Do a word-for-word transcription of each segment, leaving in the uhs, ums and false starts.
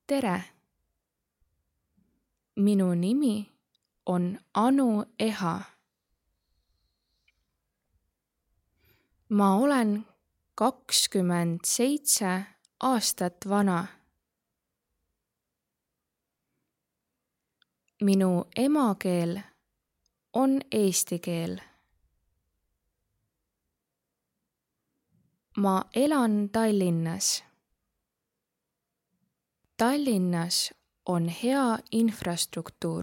tere! Minu nimi on Anu Eha. Ma olen kakskümmend seitse aastat vana. Minu emakeel on eesti keel. Ma elan Tallinnas. Tallinnas on hea infrastruktuur.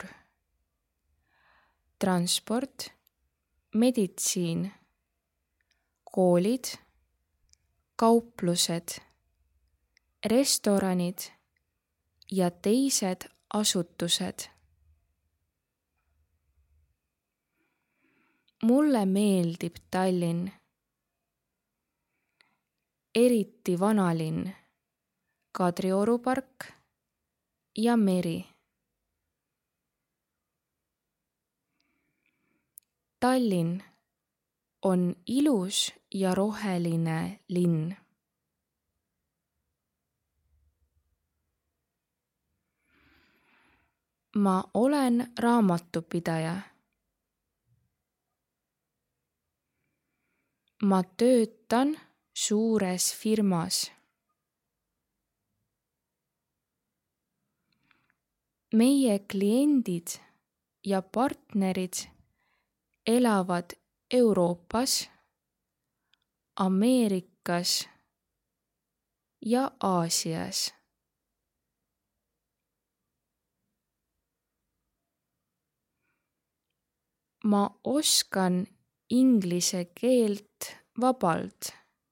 Transport, meditsiin, koolid, kauplused, restoranid ja teised asutused. Mulle meeldib Tallinn, eriti vanalinn, Kadrioru park ja meri. Tallinn on ilus ja roheline linn. Ma olen raamatupidaja. Ma töötan suures firmas. Meie kliendid ja partnerid elavad Euroopas, Ameerikas ja Aasias. Ma oskan inglise keelt vabalt,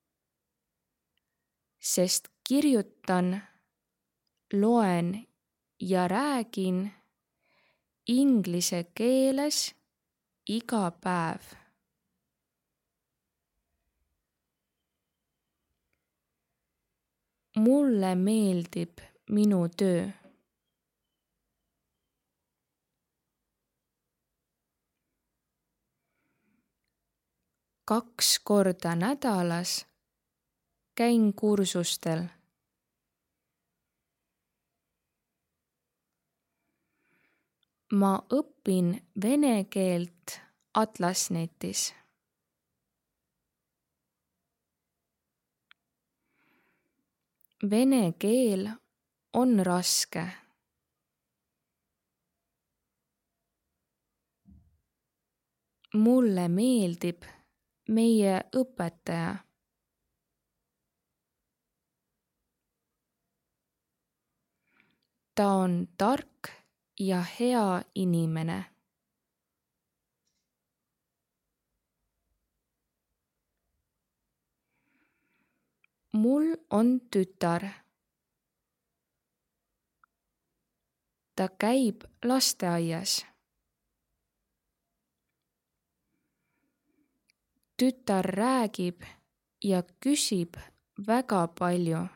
sest kirjutan, loen ja räägin inglise keeles iga päev. Mulle meeldib minu töö. Kaks korda nädalas käin kursustel. Ma õpin vene keelt Atlasnetis. Vene keel on raske. Mulle meeldib meie õpetaja. Ta on tark ja hea inimene. Mul on tütar. Ta käib lasteaias. Tütar räägib ja küsib väga palju.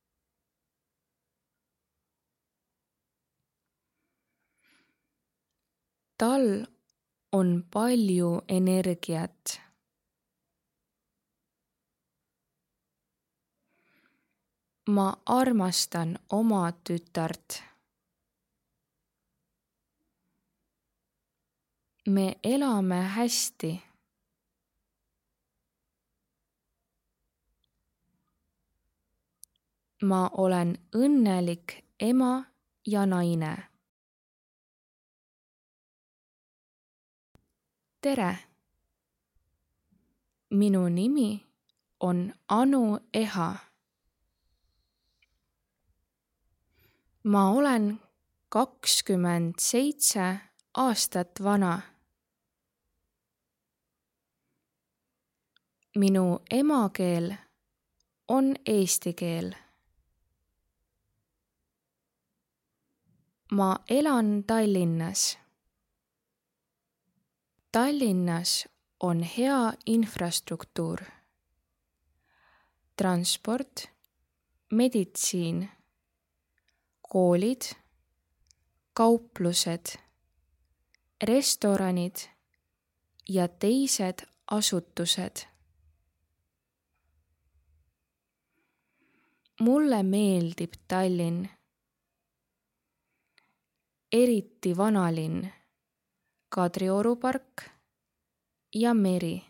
Tal on palju energiat. Ma armastan oma tütart. Me elame hästi. Ma olen õnnelik ema ja naine. Tere! Minu nimi on Anu Eha. Ma olen kakskümmend seitse aastat vana. Minu emakeel on eesti keel. Ma elan Tallinnas. Tallinnas on hea infrastruktuur. Transport, meditsiin, koolid, kauplused, restoranid ja teised asutused. Mulle meeldib Tallinn, eriti vanalinn, Kadrioru park ja meri.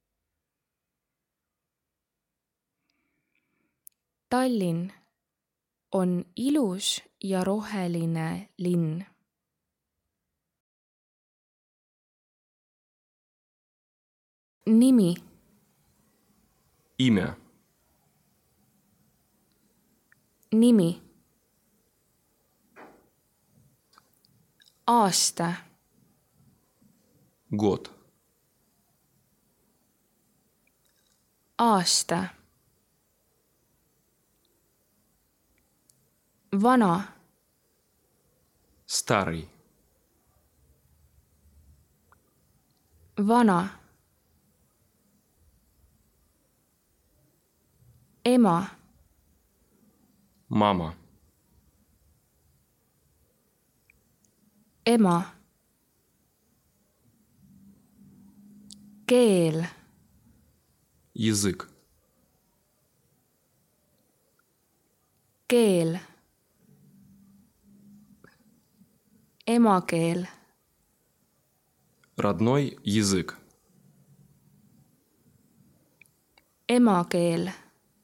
Tallinn on ilus ja roheline linn. Nimi. Имя. Nimi. Aasta. Год. Aasta. Vana. Старый. Vana. Ema. Мама. Ema. Keel. Язык. Keel. Emakeel. Родной язык. Emakeel.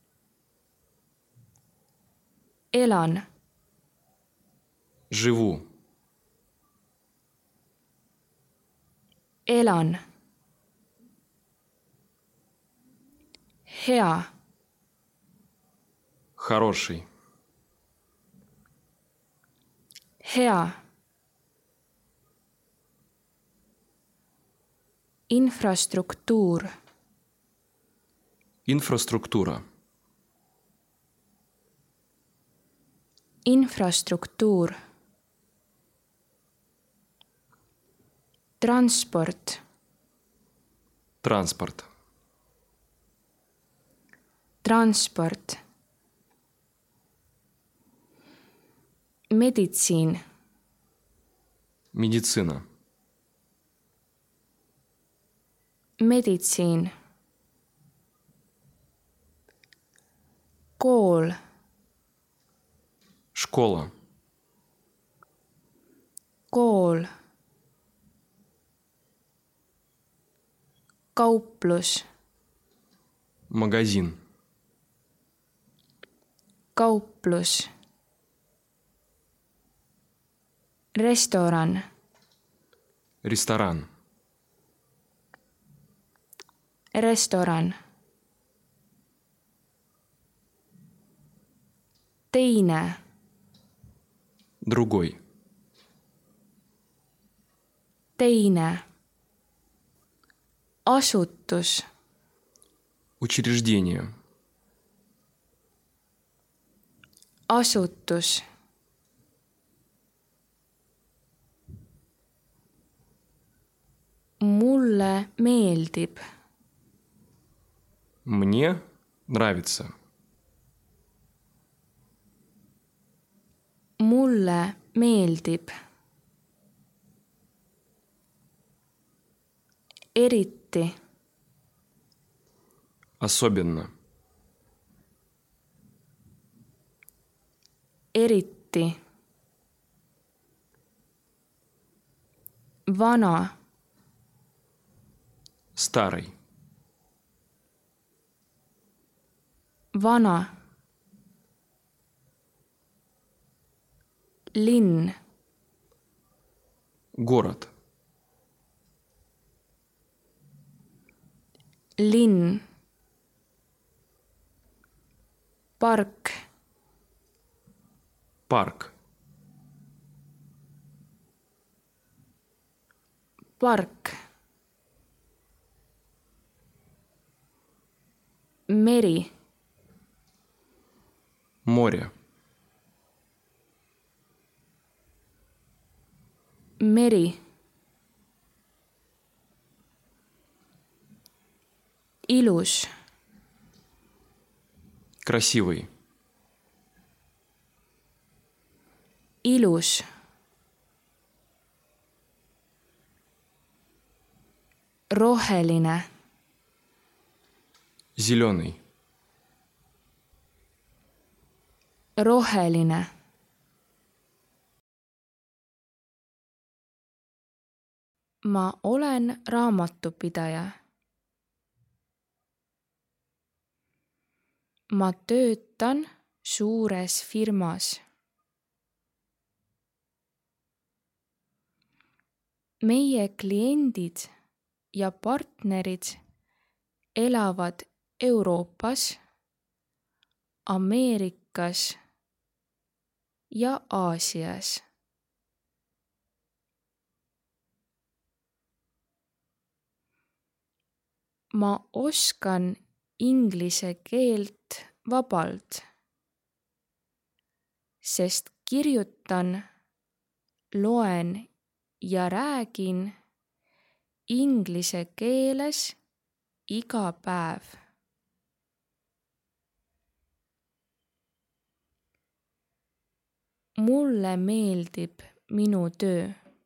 Elan. Живу. Elan. Hea. Хороший. Hea. Infrastruktuur. Инфраструктура. Infrastruktuur. Transport. Транспорт. Transport. Meditsiin. Медицина. Meditsiin. Kool. Школа. Kool. Kauplus. Магазин. Kauplus. Restoran. Ресторан. Restoran. Teine. Другой. Teine. Asutus. Учреждение. Asutus. Mulle meeldib. Мне нравится. Mulle meeldib. Eriti. Особенно. Eriti. Vana. Старый. Vana. Linn. Город. Linn. Park. Парк. Park. Meri. Море. Meri. Ilus. Красивый. Ilus. Roheline. Зеленый. Roheline. Ma olen raamatupidaja. Ma töötan suures firmas. Meie kliendid ja partnerid elavad Euroopas, Ameerikas ja Aasias. Ma oskan inglise keelt vabalt, sest kirjutan, loen ja räägin inglise keeles iga päev. Mulle meeldib minu töö.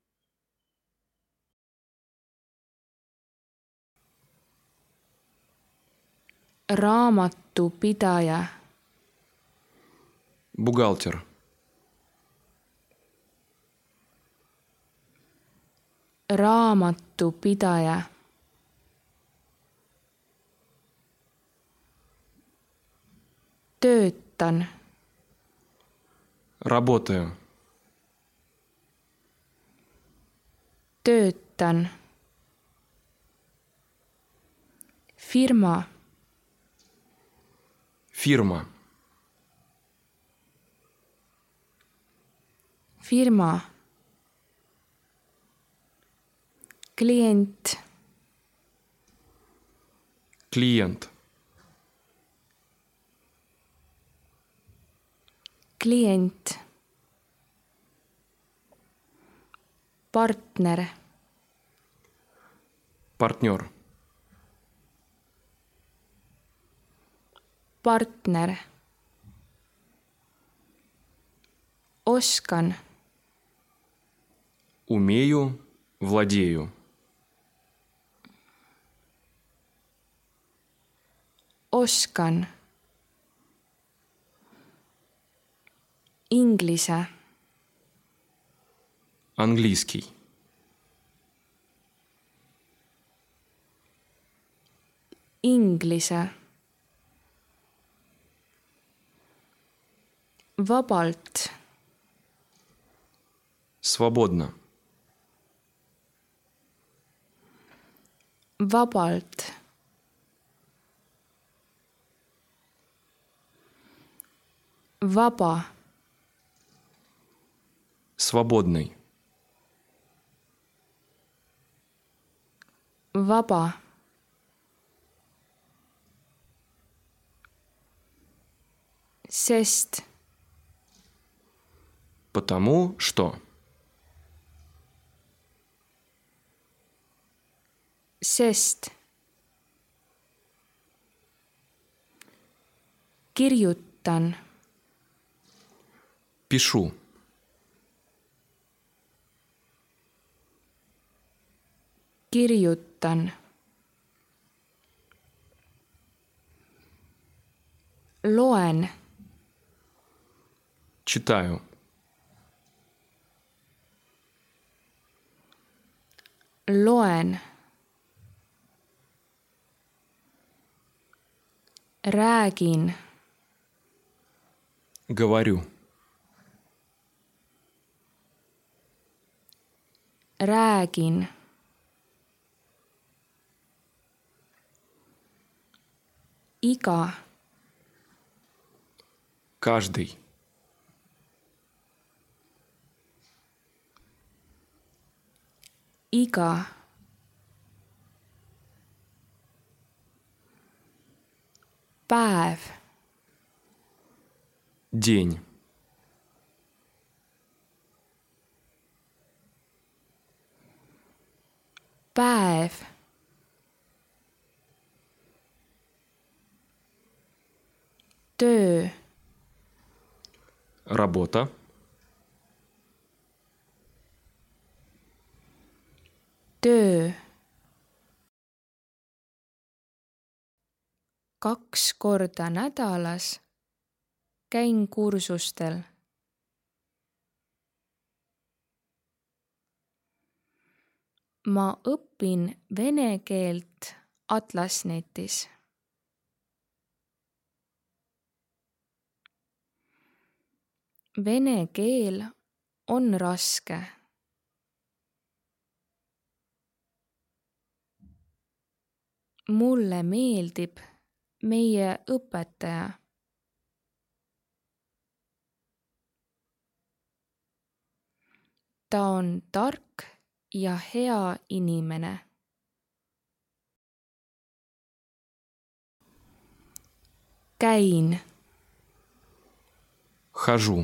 Raamatupidaja. Бухгалтер. Raamatupidaja. Töötan. Работаю. Töötan. Firma. Фирма. Firma. Klient. Клиент. Klient. Partner. Партнер. Partner. Oskan. Умею, владею. Oskan. Inglise. Английский. Inglise. Vabalt. Свободно. Vabalt. Vaba. Свободный. Vaba. Sest. Потому что. Sest. Kirjutan. Пишу. Kirjutan. Loen. Читаю. Loen. Räägin. Говорю. Räägin. Iga. Каждый. Iga. Päev. День. Päev. Töö. Работа. Töö. Kaks korda nädalas käin kursustel. Ma õpin vene keelt Atlasnetis. Vene keel on raske. Mulle meeldib meie õpetaja. Ta on tark ja hea inimene. Käin. Хожу.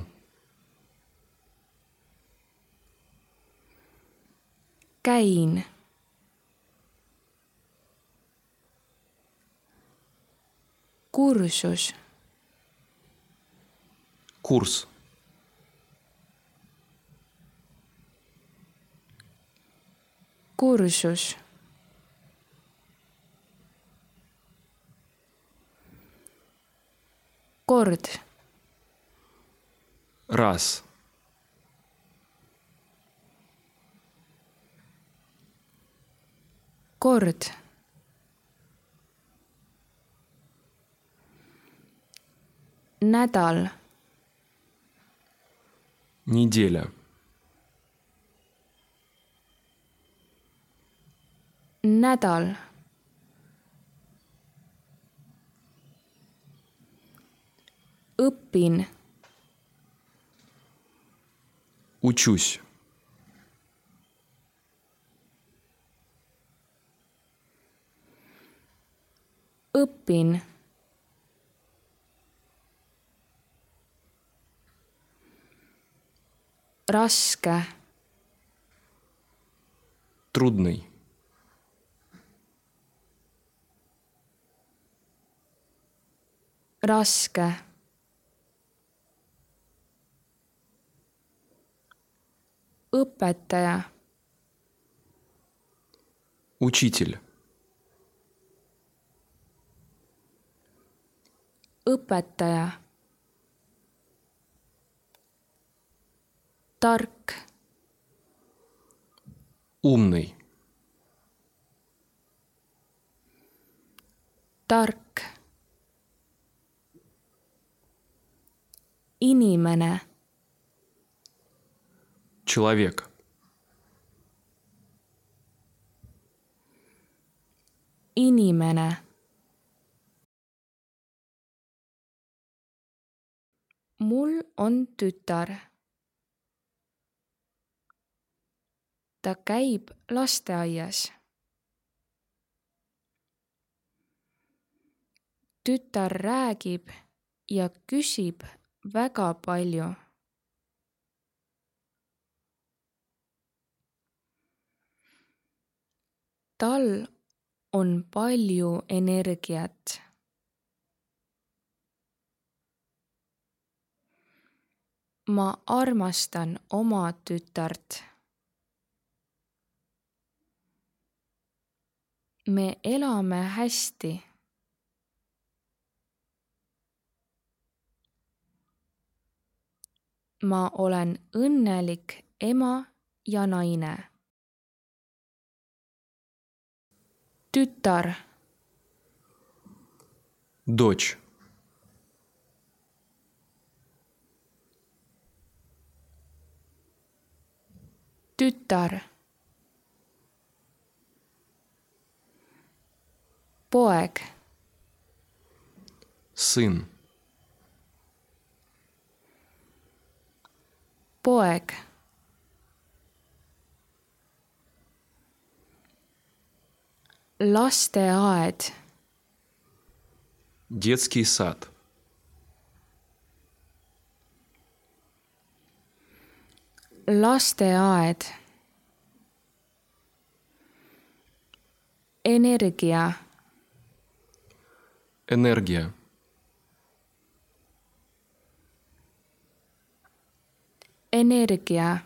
Käin. Kursus. Курс. Kursus. Kord. Раз. Kord. Nädal. Неделя. Nädal. Õpin. Учусь. Õpin. Raske. Трудный. Raske. Õpetaja. Учитель. Õpetaja. Tark. Умный. Tark. Inimene. Человек. Inimene. Mul on tütar. Ta käib lasteaias. Tütar räägib ja küsib väga palju. Tal on palju energiat. Ma armastan oma tütart. Me elame hästi. Ma olen õnnelik ema ja naine. Tütar. Дочь. Tütar. Poeg. Сын. Poeg. Lasteaed. Детский сад. Lasteaed. Energia. Энергия. Energia.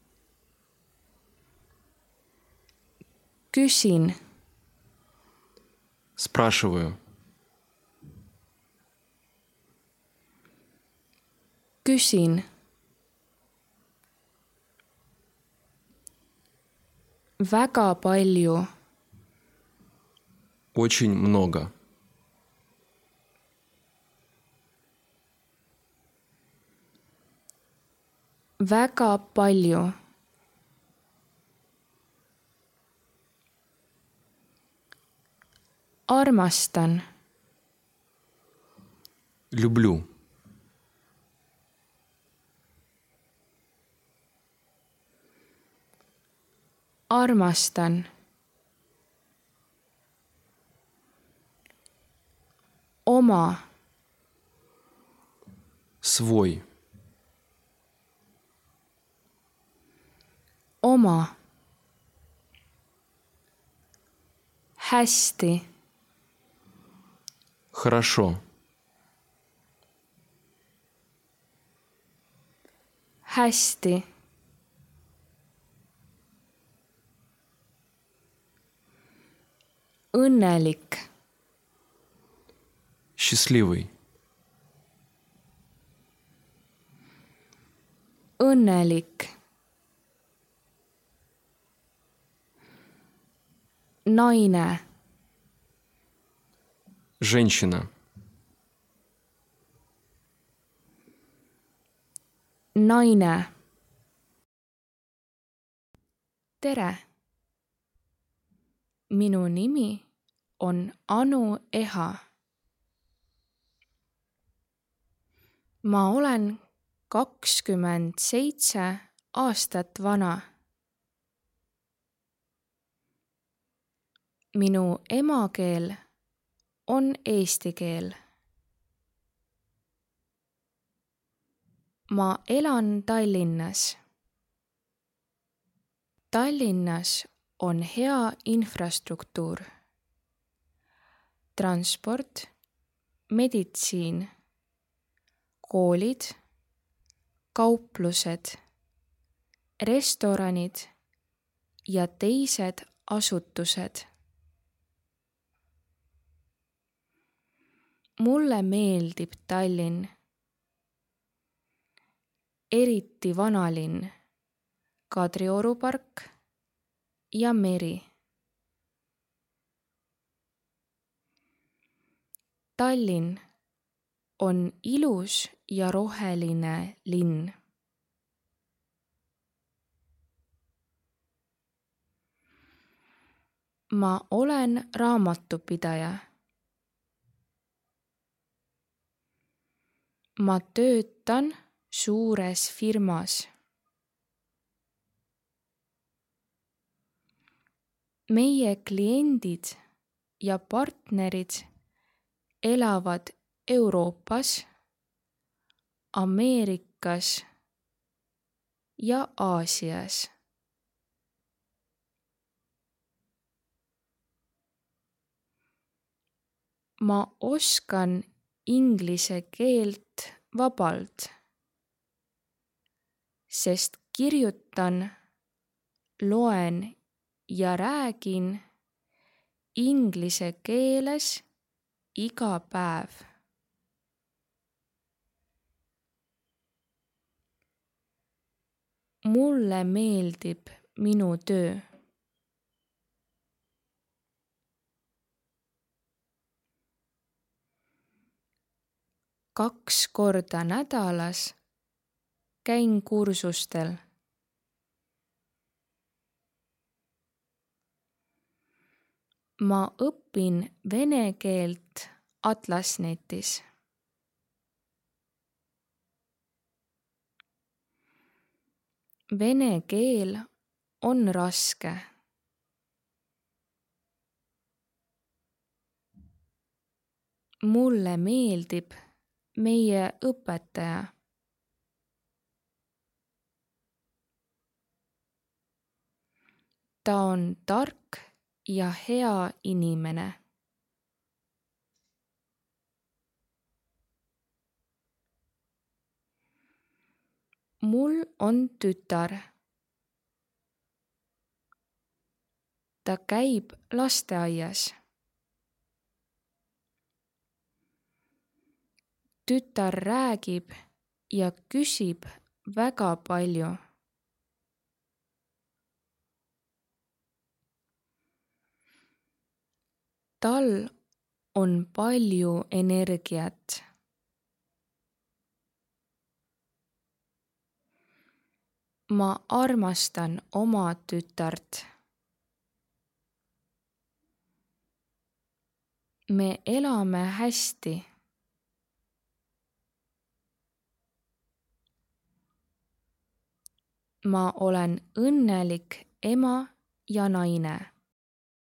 Küsin. Спрашиваю. Küsin. Väga palju. Очень много. Väga palju. Armastan. Люблю. Armastan. Oma. Свой. Oma. Hästi. Хорошо. Hästi. Õnnelik. Счастливый. Õnnelik. Naine. Женщина. Naine. Tere. Minu nimi on Anu Eha. Ma olen kakskümmend seitse aastat vana. Minu emakeel on eesti keel. Ma elan Tallinnas. Tallinnas on hea infrastruktuur. Transport, meditsiin, koolid, kauplused, restoranid ja teised asutused. Mulle meeldib Tallinn, eriti vanalinn, Kadrioru park ja meri. Tallinn on ilus ja roheline linn. Ma olen raamatupidaja. Ma töötan suures firmas. Meie kliendid ja partnerid elavad Euroopas, Ameerikas ja Aasias. Ma oskan inglise keelt vabalt, sest kirjutan, loen ja räägin inglise keeles iga päev. Mulle meeldib minu töö. Kaks korda nädalas käin kursustel. Ma õpin vene keelt Atlasnetis. Vene keel on raske. Mulle meeldib meie õpetaja. Ta on tark ja hea inimene. Mul on tütar. Ta käib lasteaias. Tütar räägib ja küsib väga palju. Tal on palju energiat. Ma armastan oma tütart. Me elame hästi. Ma olen õnnelik ema ja naine.